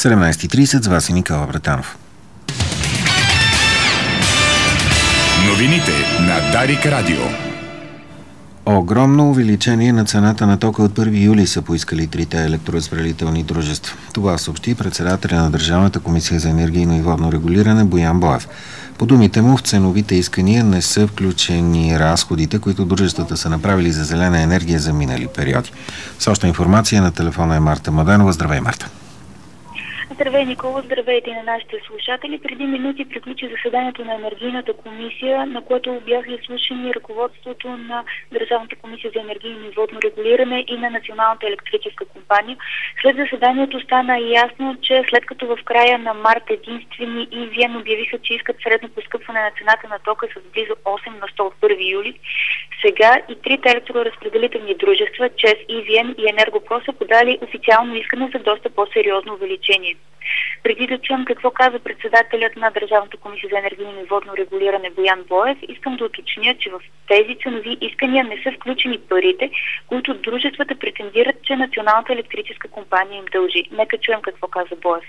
17:30 с вас е Никола Братанов. Новините на Дарик Радио. Огромно увеличение на цената на тока от 1 юли са поискали трите електроразпределителни дружества. Това съобщи председателя на Държавната комисия за енергийно и водно регулиране Боян Боев. По думите му, в ценовите искания не са включени разходите, които дружествата са направили за зелена енергия за минали периоди. С още информация на телефона е Марта Младенова. Здравей, Марта! Здравей, Никола, здравейте и на нашите слушатели. Преди минути приключи заседанието на Енергийната комисия, на което бяха изслушани ръководството на Държавната комисия за енергийно и водно регулиране и на Националната електрическа компания. След заседанието стана ясно, че след като в края на март единствени EVN обявиха, че искат средно поскъпване на цената на тока с близо 8 на 100 от 1 юли, сега и трите електроразпределителни дружества, ЧЕЗ, EVN и Енергопро са подали официално искане за доста по-сериозно увеличение. Преди да чуем какво каза председателят на Държавната комисия за енергийно и водно регулиране Боян Боев, искам да уточня, че в тези ценови искания не са включени парите, които дружествата претендират, че Националната електрическа компания им дължи. Нека чуем какво каза Боев.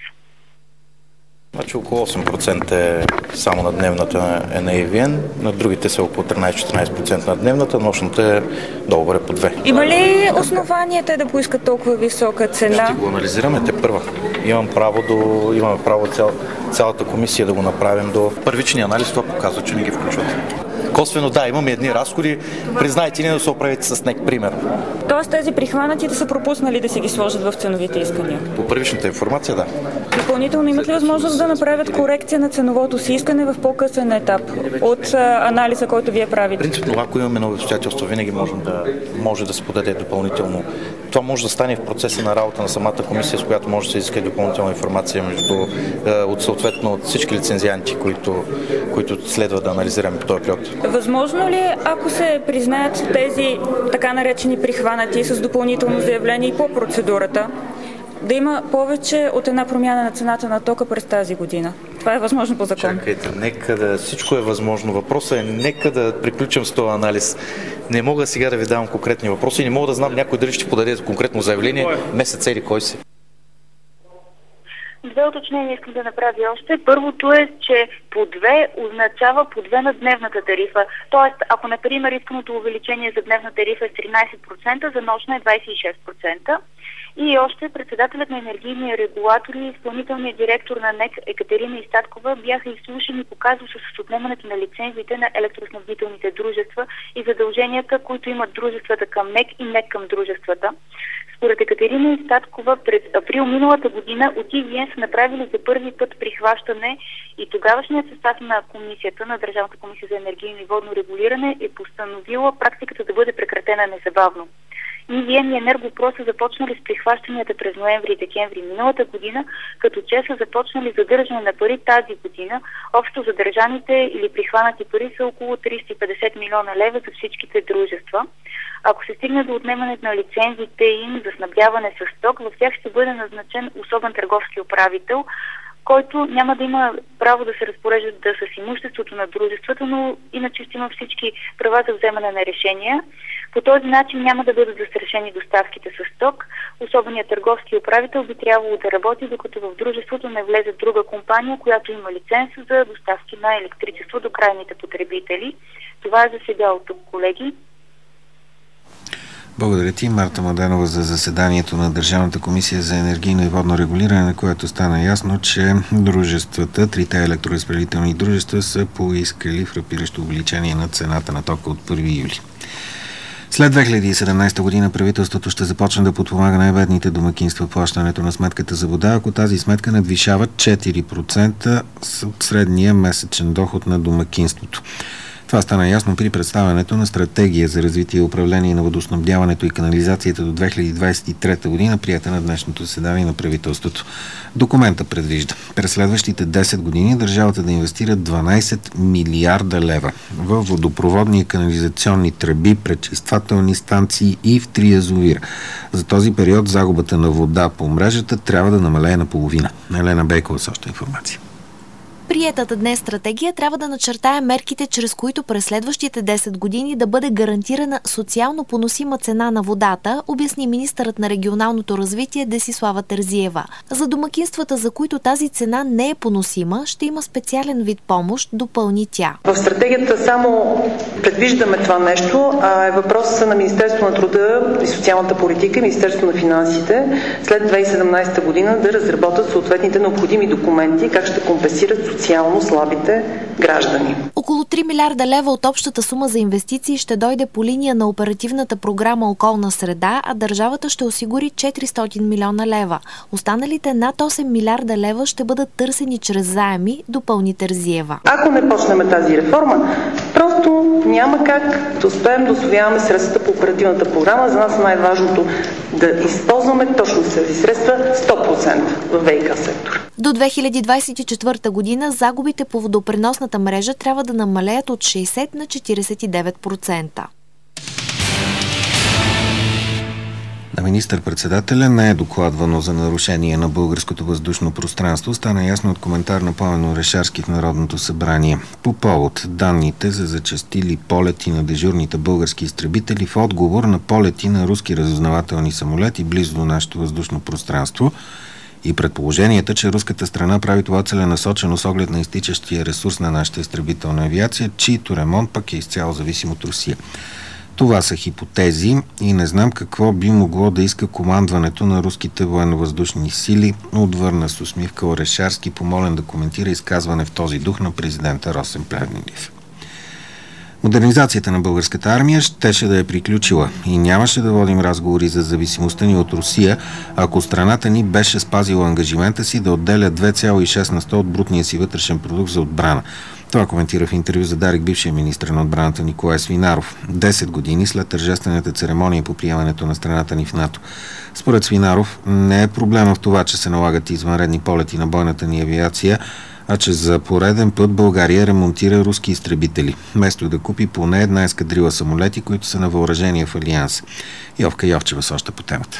Значи около 8% е само на дневната е на EVN, на другите са около 13-14% на дневната, нощната е долу по 2. Има ли основания те да поискат толкова висока цена? Ще го анализираме те първа. Имаме право цялата комисия да го направим до първичния анализ, това показва, че не ги включват. Косвено да, имаме едни разходи, признайте ни да се оправите с НЕК, примерно. Тоест тези прихванатите са пропуснали да си ги сложат в ценовите искания? По първичната информация, да. Допълнително имат ли възможност да направят корекция на ценовото си искане в по-късен етап от анализа, който вие правите? Принципно, ако имаме нови обстоятелства, винаги може да се подаде допълнително. Това може да стане в процеса на работа на самата комисия, с която може да се изиска допълнителна информация от всички лицензианти, които следва да анализираме по този период. Възможно ли, ако се признаят тези така наречени прихванати с допълнително заявление и по процедурата, да има повече от една промяна на цената на тока през тази година? Това е възможно по закон. Чакайте, всичко е възможно. Въпросът е, нека да приключим с този анализ. Не мога сега да ви давам конкретни въпроси и не мога да знам някой дали ще подаде конкретно заявление месец или кой си. Две уточнения искам да направя още. Първото е, че по 2 означава по 2 на дневната тарифа. Тоест, ако, например, исканото увеличение за дневна тарифа е 13%, за нощна е 26%. И още председателят на енергийния регулатор и изпълнителният директор на НЕК Екатерина Истаткова бяха изслушани по казуса с отнемането на лицензиите на електроснабдителните дружества и задълженията, които имат дружествата към НЕК и НЕК към дружествата. Според Екатерина Истаткова, през април миналата година от EVN са направили за първи път прихващане и тогавашният състав на комисията, на Държавната комисия за енергийно и водно регулиране, е постановила практиката да бъде прекратена незабавно. EVN и Енергопро са започнали с прихващанията през ноември и декември миналата година, като че са започнали задържане на пари тази година. Общо задържаните или прихванати пари са около 350 милиона лева за всичките дружества. Ако се стигне до отнемането на лицензите им за снабдяване с ток, в тях ще бъде назначен особен търговски управител, който няма да има право да се разпорежда с имуществото на дружеството, но иначе ще има всички права за вземане на решения. По този начин няма да бъдат застрашени доставките с ток. Особеният търговски управител би трябвало да работи, докато в дружеството не влезе друга компания, която има лиценз за доставки на електричество до крайните потребители. Това е за сега от тук, колеги. Благодаря ти, Марта Младенова, за заседанието на Държавната комисия за енергийно и водно регулиране, на което стана ясно, че дружествата, трите електроразпределителни дружества, са поискали фрапиращо увеличение на цената на тока от 1 юли. След 2017 година правителството ще започне да подпомага най-бедните домакинства в плащането на сметката за вода, ако тази сметка надвишава 4% от средния месечен доход на домакинството. Това стана ясно при представянето на стратегия за развитие и управление на водоснабдяването и канализацията до 2023 година, приета на днешното заседание на правителството. Документа предвижда през следващите 10 години държавата да инвестира 12 милиарда лева в водопроводни и канализационни тръби, пречиствателни станции и в 3 язовира. За този период загубата на вода по мрежата трябва да намалее наполовина. Елена Бейкова с още информация. Приетата днес стратегия трябва да начертае мерките, чрез които през следващите 10 години да бъде гарантирана социално поносима цена на водата, обясни министърът на регионалното развитие Десислава Терзиева. За домакинствата, за които тази цена не е поносима, ще има специален вид помощ, допълни тя. В стратегията само предвиждаме това нещо, а е въпрос на Министерството на труда и социалната политика и Министерството на финансите след 2017 година да разработят съответните необходими документи, как ще компенсират социално слабите граждани. Около 3 милиарда лева от общата сума за инвестиции ще дойде по линия на оперативната програма Околна среда, а държавата ще осигури 400 милиона лева. Останалите над 8 милиарда лева ще бъдат търсени чрез заеми, допълни Терзиева. Ако не почнем тази реформа, просто няма как да успеем да усвояваме средствата по оперативната програма. За нас най-важното да използваме точно тези средства 100% в ВиК сектора. До 2024 година загубите по водопреносната мрежа трябва да намалеят от 60 на 49%. На министър-председателя не е докладвано за нарушение на българското въздушно пространство. Стана ясно от коментар на Пламен Орешарски в Народното събрание. По повод данните за зачестили полети на дежурните български изтребители в отговор на полети на руски разузнавателни самолети близо до нашето въздушно пространство и предположенията, че руската страна прави това целенасочено с оглед на изтичащия ресурс на нашата изтребителна авиация, чието ремонт пък е изцяло зависим от Русия. Това са хипотези и не знам какво би могло да иска командването на руските военновъздушни сили, отвърна с усмивка Орешарски, помолен да коментира изказване в този дух на президента Росен Плевнелиев. Модернизацията на българската армия щеше да е приключила и нямаше да водим разговори за зависимостта ни от Русия, ако страната ни беше спазила ангажимента си да отделя 2,6% от брутния си вътрешен продукт за отбрана. Това коментира в интервю за Дарик бившия министър на отбраната Николай Свинаров. 10 години след тържествената церемония по приемането на страната ни в НАТО. Според Свинаров не е проблема в това, че се налагат извънредни полети на бойната ни авиация, а че за пореден път България ремонтира руски изтребители, вместо да купи поне една ескадрила самолети, които са на въоръжение в Алианс. Йовка Йовчева с още по темата.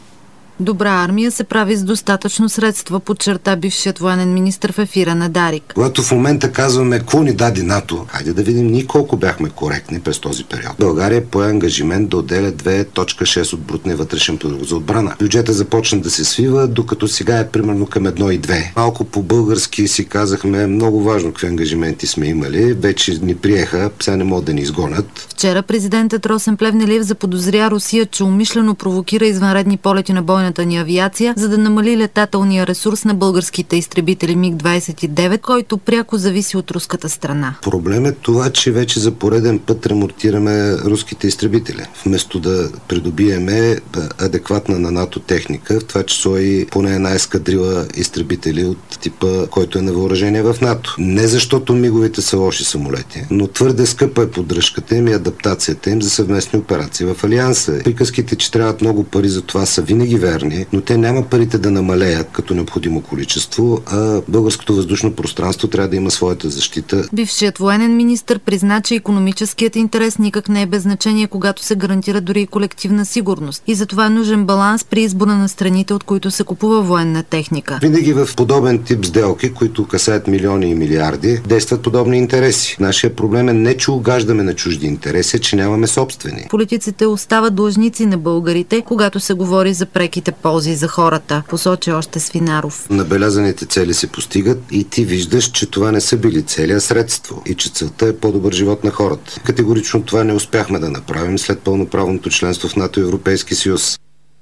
Добра армия се прави с достатъчно средства, подчерта бившият военен министър в ефира на Дарик. Когато в момента казваме какво ни даде НАТО, хайде да видим ние колко бяхме коректни през този период. България пое ангажимент да отделя 2,6% от брутния вътрешен продукт за отбрана. Бюджета започна да се свива, докато сега е примерно към 1,2%. Малко по-български си казахме много важно какви ангажименти сме имали. Вече ни приеха, сега не могат да ни изгонят. Вчера президентът Росен Плевнелиев заподозря Русия, че умишлено провокира извънредни полети на бойната ни авиация, за да намали летателния ресурс на българските изтребители МиГ-29, който пряко зависи от руската страна. Проблем е това, че вече за пореден път ремонтираме руските изтребители. Вместо да придобиеме адекватна на НАТО техника, в това число и поне една ескадрила изтребители от типа, който е на въоръжение в НАТО. Не защото миговите са лоши самолети, но твърде скъпа е поддръжката им и адаптацията им за съвместни операции в Алианса. Приказките, че трябват много пари за това, са винаги верни, но те няма парите да намалеят като необходимо количество, а българското въздушно пространство трябва да има своята защита. Бившият военен министър призна, че икономическият интерес никак не е без значение, когато се гарантира дори и колективна сигурност. И затова е нужен баланс при избора на страните, от които се купува военна техника. Винаги в подобен тип сделки, които касаят милиони и милиарди, действат подобни интереси. Нашия проблем е не, че угаждаме на чужди интереси, че нямаме собствени. Политиците остават длъжници на българите, когато се говори за преките ползи за хората, посочи още Свинаров. Набелязаните цели се постигат и ти виждаш, че това не са били цели, а средство и че целта е по-добър живот на хората. Категорично това не успяхме да направим след пълноправното членство в НАТО и Европейски съюз.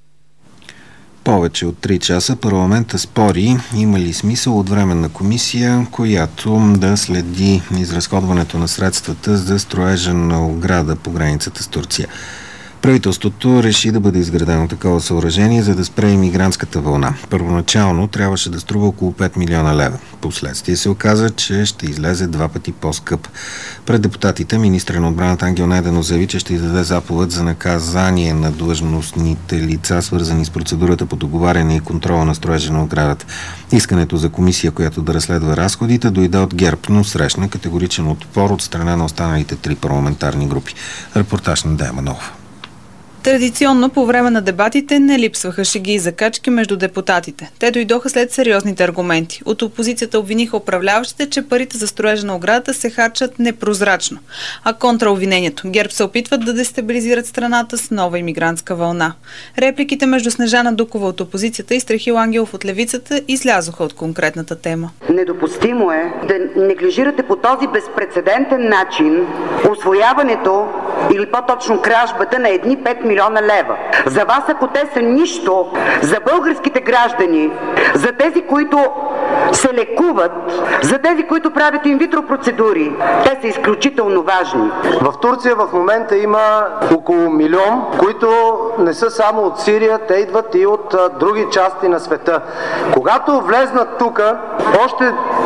Повече от 3 часа парламента спори има ли смисъл от временна комисия, която да следи изразходването на средствата за строежа на ограда по границата с Турция. Правителството реши да бъде изградено такова съоръжение, за да спре имигрантската вълна. Първоначално трябваше да струва около 5 милиона лева. Последствие се оказа, че ще излезе 2 пъти по-скъп. Пред депутатите министър на отбраната Ангел Найденов заяви, че ще издаде заповед за наказание на длъжностните лица, свързани с процедурата по договаряне и контрола на строежа на оградата. Искането за комисия, която да разследва разходите, дойде от ГЕРБ, но срещна категоричен отпор от страна на останалите 3 парламентарни групи. Репортаж на Дея Манова. Традиционно по време на дебатите не липсваха шеги и закачки между депутатите. Те дойдоха след сериозните аргументи. От опозицията обвиниха управляващите, че парите за строежа на оградата се харчат непрозрачно. А контраобвинението. ГЕРБ се опитват да дестабилизират страната с нова имигрантска вълна. Репликите между Снежана Дукова от опозицията и Страхил Ангелов от левицата излязоха от конкретната тема. Недопустимо е да неглижирате по този безпрецедентен начин усвояването или по-точно кражбата на едни 5 милиона лева. За вас, ако те са нищо, за българските граждани, за тези, които се лекуват, за тези, които правят инвитро процедури, те са изключително важни. В Турция в момента има около милион, които не са само от Сирия, те идват и от други части на света. Когато влезнат тук, още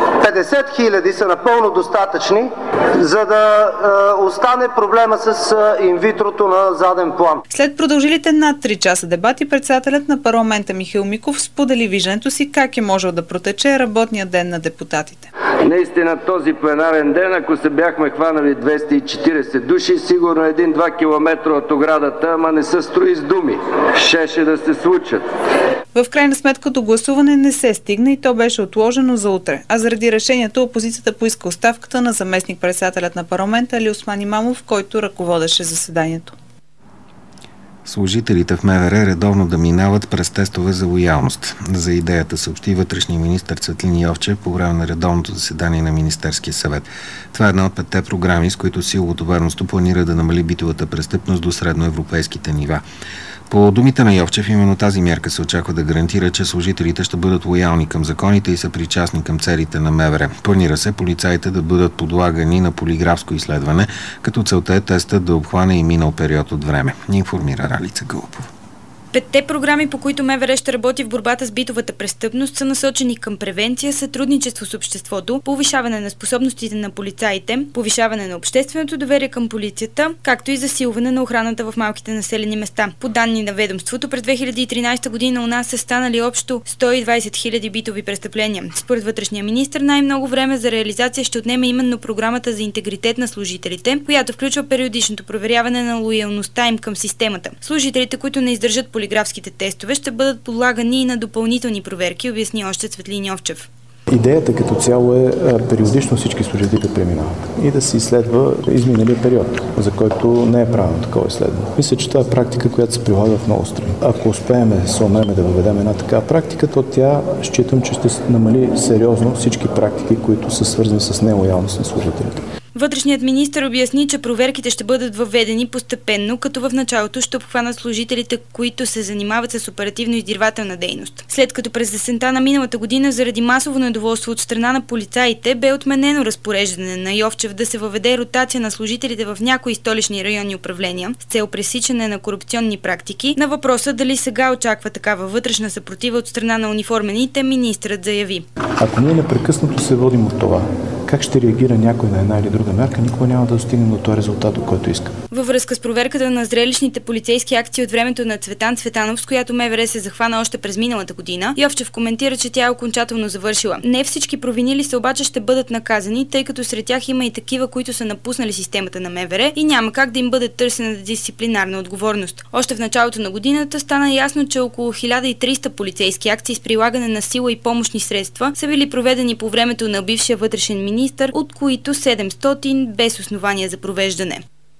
50 хиляди са напълно достатъчни, за да остане проблема с инвитрото на заден план. След продължилите над 3 часа дебати, председателят на парламента Михаил Миков сподели виждането си как е можел да протече работния ден на депутатите. Наистина този пленарен ден, ако се бяхме хванали 240 души, сигурно 1-2 километра от оградата, ама не се строи с думи. Щеше да се случат. В крайна сметка до гласуване не се стигна и то беше отложено за утре. А заради решението опозицията поиска оставката на заместник-председателят на парламента Алиосман Имамов, който ръководеше заседанието. Служителите в МВР редовно да минават през тестове за лоялност. За идеята съобщи вътрешния министър Цветлин Йовчев по време на редовното заседание на Министерския съвет. Това е една от 5 програми, с които силовото ведомство планира да намали битовата престъпност до средноевропейските нива. По думите на Йовчев, именно тази мярка се очаква да гарантира, че служителите ще бъдат лоялни към законите и са причастни към целите на МВР. Планира се полицаите да бъдат подлагани на полиграфско изследване, като целта е тестът да обхване и минал период от време. Информира Ралица Гълъпова. 5 програми, по които МВР ще работи в борбата с битовата престъпност, са насочени към превенция, сътрудничество с обществото, повишаване на способностите на полицаите, повишаване на общественото доверие към полицията, както и засилване на охраната в малките населени места. По данни на ведомството, през 2013 година у нас са станали общо 120 000 битови престъпления. Според вътрешния министър, най-много време за реализация ще отнеме именно програмата за интегритет на служителите, която включва периодичното проверяване на лоялността им към системата. Служителите, които не издържат полиграфските тестове, ще бъдат подлагани и на допълнителни проверки, обясни още Цветлин Йовчев. Идеята като цяло е периодично всички служители преминават и да се изследва изминалия период, за който не е правилно такова изследване. Мисля, че това е практика, която се прилага в много страни. Ако успеем с време да въведем една такава практика, то тя считам, че ще намали сериозно всички практики, които са свързани с нелоялност на служителите. Вътрешният министър обясни, че проверките ще бъдат въведени постепенно, като в началото ще обхванат служителите, които се занимават с оперативно-издирвателна дейност. След като през есента на миналата година заради масово недоволство от страна на полицаите бе отменено разпореждане на Йовчев да се въведе ротация на служителите в някои столични районни управления с цел пресичане на корупционни практики, на въпроса дали сега очаква такава вътрешна съпротива от страна на униформените, министърът заяви. Ако ние непрекъснато се водим от това, как ще реагира някой на една или друга мярка, никога няма да достигнем до този резултат, който искам. Във връзка с проверката на зрелищните полицейски акции от времето на Цветан Цветанов, с която МВР се захвана още през миналата година, Йовчев коментира, че тя е окончателно завършила. Не всички провинили се обаче ще бъдат наказани, тъй като сред тях има и такива, които са напуснали системата на МВР и няма как да им бъде търсена дисциплинарна отговорност. Още в началото на годината стана ясно, че около 1300 полицейски акции с прилагане на сила и помощни средства са били проведени по времето на бившия вътрешен министър, от които 700 без основания за провеждане.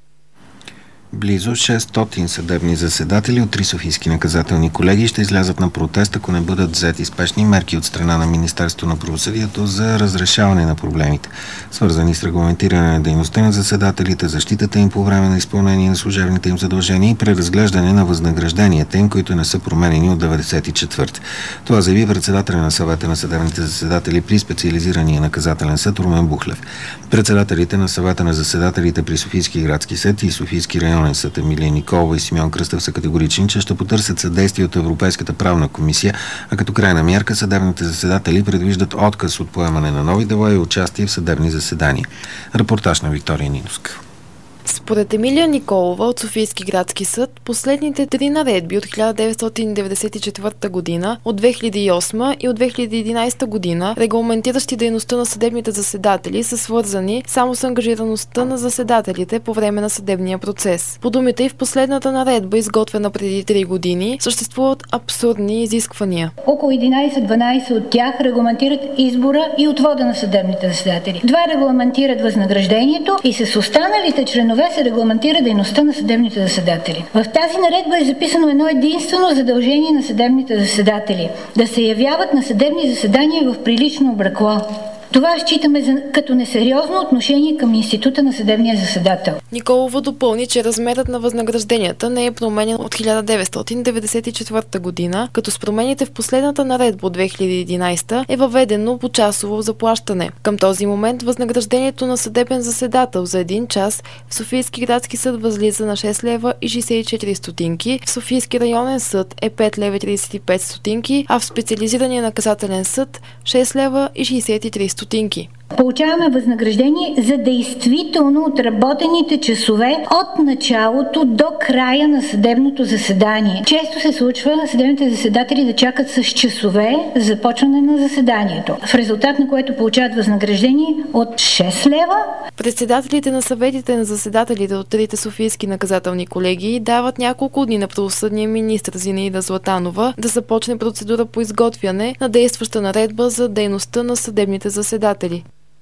Близо 600 съдебни заседатели от 3 софийски наказателни колегии ще излязат на протест, ако не бъдат взети спешни мерки от страна на Министерството на правосъдието за разрешаване на проблемите, свързани с регламентиране на дейността на заседателите, защитата им по време на изпълнение на служебните им задължения и преразглеждане на възнагражденията им, които не са променени от 1994. Това заяви председателя на съвета на съдебните заседатели при специализирания наказателен съд Румен Бухлев. Председателите на съвета на заседателите при Софийски градски съд и Софийски районен съд Емилия Николова и Симеон Кръстев са категорични, че ще потърсят съдействие от Европейската правна комисия, а като крайна мярка съдебните заседатели предвиждат отказ от поемане на нови дела и участие в съдебни заседания. Репортаж на Виктория Ниновска. Според Емилия Николова от Софийски градски съд, последните 3 наредби от 1994 година, от 2008 и от 2011 година, регламентиращи дейността на съдебните заседатели, са свързани само с ангажираността на заседателите по време на съдебния процес. По думите и в последната наредба, изготвена преди 3 години, съществуват абсурдни изисквания. Около 11-12 от тях регламентират избора и отвода на съдебните заседатели. 2 регламентират възнаграждението и с останалите членове се регламентира дейността на съдебните заседатели. В тази наредба е записано едно единствено задължение на съдебните заседатели – да се явяват на съдебни заседания в прилично облекло. Това считаме като несериозно отношение към института на съдебния заседател. Николова допълни, че размерът на възнагражденията не е променен от 1994 година, като с промените в последната наредба от 2011 е въведено почасово заплащане. Към този момент възнаграждението на съдебен заседател за 1 час в Софийски градски съд възлиза на 6 лева и 64 стотинки, в Софийски районен съд е 5 лева и 35 стотинки, а в специализирания наказателен съд 6 лева и 63 стотинки. Получаваме възнаграждение за действително отработените часове от началото до края на съдебното заседание. Често се случва съдебните заседатели да чакат с часове за започване на заседанието, в резултат на което получават възнаграждение от 6 лева. Председателите на съветите на заседателите от 3 софийски наказателни колегии дават няколко дни на правосъдния министр Зинаида Златанова да започне процедура по изготвяне на действаща наредба за дейността на съдебните заседатели.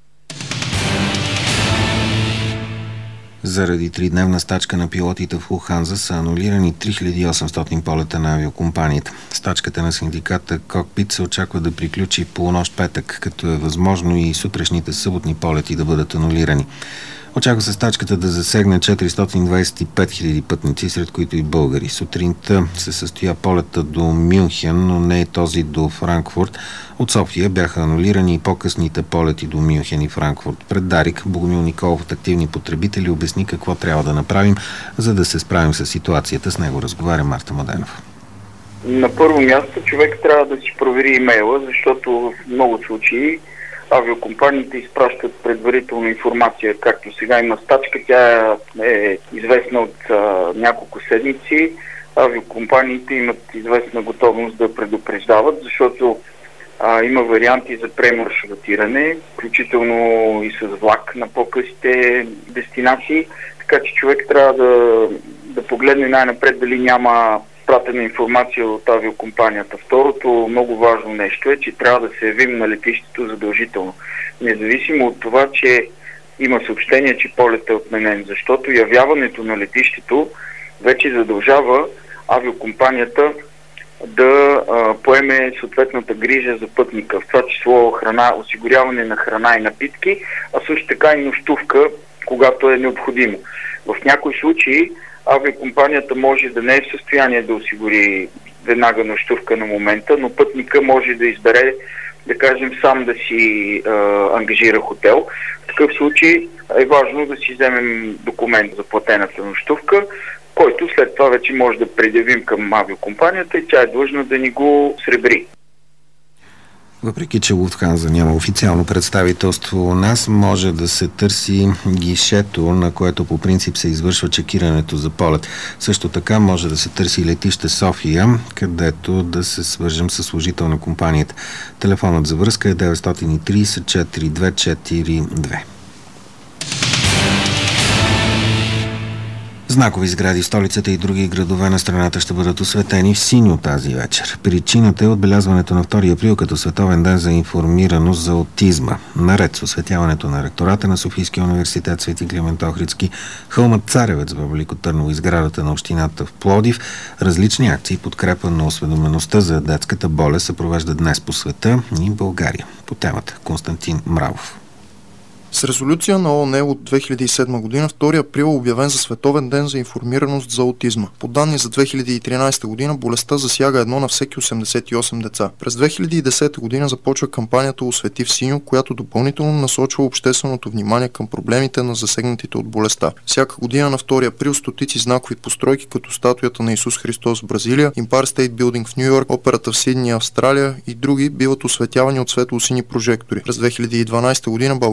Заради 3-дневна стачка на пилотите в Луфтханза са анулирани 3800 полета на авиокомпанията. Стачката на синдиката Кокпит се очаква да приключи в полунощ петък, като е възможно и сутрешните съботни полети да бъдат анулирани. Очаква се стачката да засегне 425 000 пътници, сред които и българи. Сутринта се състоя полета до Мюнхен, но не и този до Франкфурт. От София бяха анулирани и по-късните полети до Мюнхен и Франкфурт. Пред Дарик Богомил Николов от Активни потребители обясни какво трябва да направим, за да се справим с ситуацията. С него разговаря Марта Младенов. На първо място човек трябва да си провери имейла, защото в много случаи авиокомпаниите изпращат предварителна информация, както сега има стачка, тя е известна от няколко седмици. Авиокомпаниите имат известна готовност да предупреждават, защото има варианти за премаршрутиране, включително и с влак на по-късите дестинации, така че човек трябва да погледне най-напред дали няма пратена информация от авиокомпанията. Второто много важно нещо е, че трябва да се явим на летището задължително. Независимо от това, че има съобщение, че полетът е отменен, защото явяването на летището вече задължава авиокомпанията да поеме съответната грижа за пътника, в това число осигуряване на храна и напитки, а също така и нощувка, когато е необходимо. В някои случаи авиокомпанията може да не е в състояние да осигури веднага нощувка на момента, но пътника може да избере, да кажем, сам да си ангажира хотел. В такъв случай е важно да си вземем документ за платената нощувка, който след това вече може да предявим към авиокомпанията и тя е длъжна да ни го сребри. Въпреки че Луфтханза няма официално представителство у нас, може да се търси гишето, на което по принцип се извършва чекирането за полет. Също така може да се търси летище София, където да се свържем с служител на компанията. Телефонът за връзка е 930 4242. Знакови сгради в столицата и други градове на страната ще бъдат осветени в синьо тази вечер. Причината е отбелязването на 2 април като Световен ден за информираност за аутизма. Наред с осветяването на ректората на Софийския университет Свети Климент Охридски, хълмът Царевец в Велико Търново и сградата на общината в Пловдив, различни акции подкрепа на осведомеността за детската болест се провеждат днес по света и България. По темата Константин Мравов. С резолюция на ООН от 2007 година 2 април е обявен за Световен ден за информираност за аутизма. По данни за 2013 година болестта засяга 1 на всеки 88 деца. През 2010 година започва кампанията "Освети в синьо", която допълнително насочва общественото внимание към проблемите на засегнатите от болестта. Всяка година на 2 април стотици знакови постройки, като статуята на Исус Христос в Бразилия, Empire State Building в Ню Йорк, операта в Сидни, Австралия и други, биват осветявани от светло-сини прожектори. През 2012 година България бе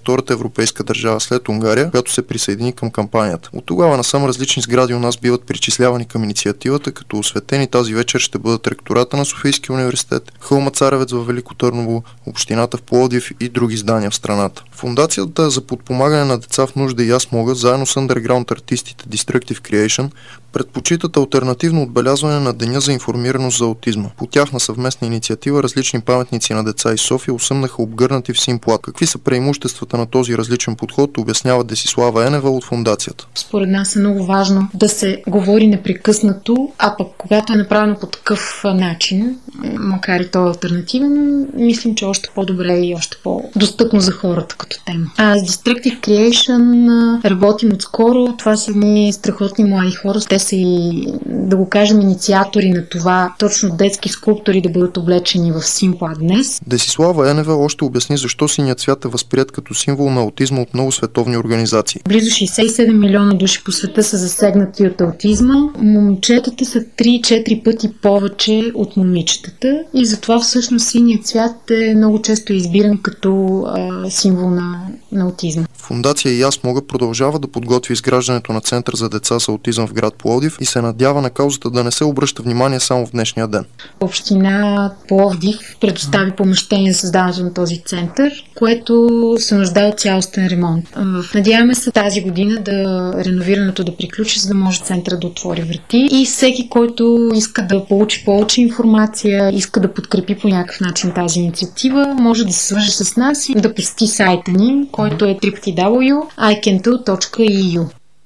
втората европейска държава след Унгария, която се присъедини към кампанията. От тогава насам различни сгради у нас биват причислявани към инициативата, като осветени тази вечер ще бъдат ректората на Софийския университет, хълма Царевец във Велико Търново, общината в Пловдив и други здания в страната. Фондацията за подпомагане на деца в нужда и Аз мога, заедно с андерграунд артистите Destructive Creation, предпочитат алтернативно отбелязване на Деня за информираност за аутизма. По тяхна съвместна инициатива различни паметници на деца из София осъмнаха обгърнати в син плат. Какви са преимуществата на този различен подход, обяснява Десислава Енева от фондацията. Според нас е много важно да се говори непрекъснато, а пък когато е направено по такъв начин, макар и то е алтернативен, мислим, че още по-добре и още по-достъпно за хората като тема. С Destructive Creation работим отскоро. Това са едни страхотни млади хора. Те са и, да го кажем, инициатори на това точно детски скулптори да бъдат облечени в симпла днес. Десислава Енева още обясни защо синият цвят е възприет като символ на аутизма от много световни организации. Близо 67 милиона души по света са засегнати от аутизма. Момчетата са 3-4 пъти повече от момичетата и затова всъщност синият цвят е много често избиран като символ на аутизма. Фондация И Аз мога продължава да подготви изграждането на център за деца с аутизъм в град Пловдив и се надява на каузата да не се обръща внимание само в днешния ден. Община Пловдив предостави помещение за създаването на този център, което се нуждае от цялостен ремонт. Надяваме се тази година реновирането да приключи, за да може центъра да отвори врати и всеки, който иска да получи повече информация, иска да подкрепи по някакъв начин тази инициатива, може да се свържи с нас и да посети сайта ни, който е www.icanto.eu.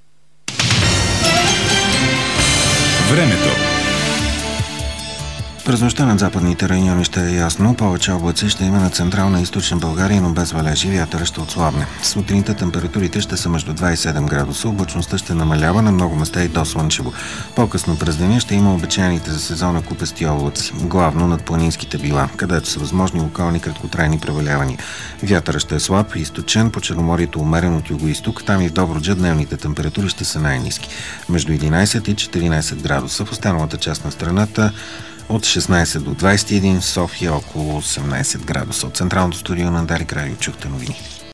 Времето. През нощта над западните райони ще е ясно. Повече облаци ще има на централна и източна България, но без валежи. Вятъра ще отслабне. Сутринта температурите ще са между 2 и 7 градуса. Облачността ще намалява, на много места и до слънчево. По-късно през деня ще има обичайните за сезона купести облаци, главно над планинските била, където са възможни локални краткотрайни превалявания. Вятъра ще е слаб и източен, по Черноморието умерен от юго-исток. Там и в Добруджа дневните температури ще са най-ниски, между 11 и 14 градуса. В останалата част на страната от 16 до 21, в София около 18 градуса. От централното студио на Дарик Радио чухте новини.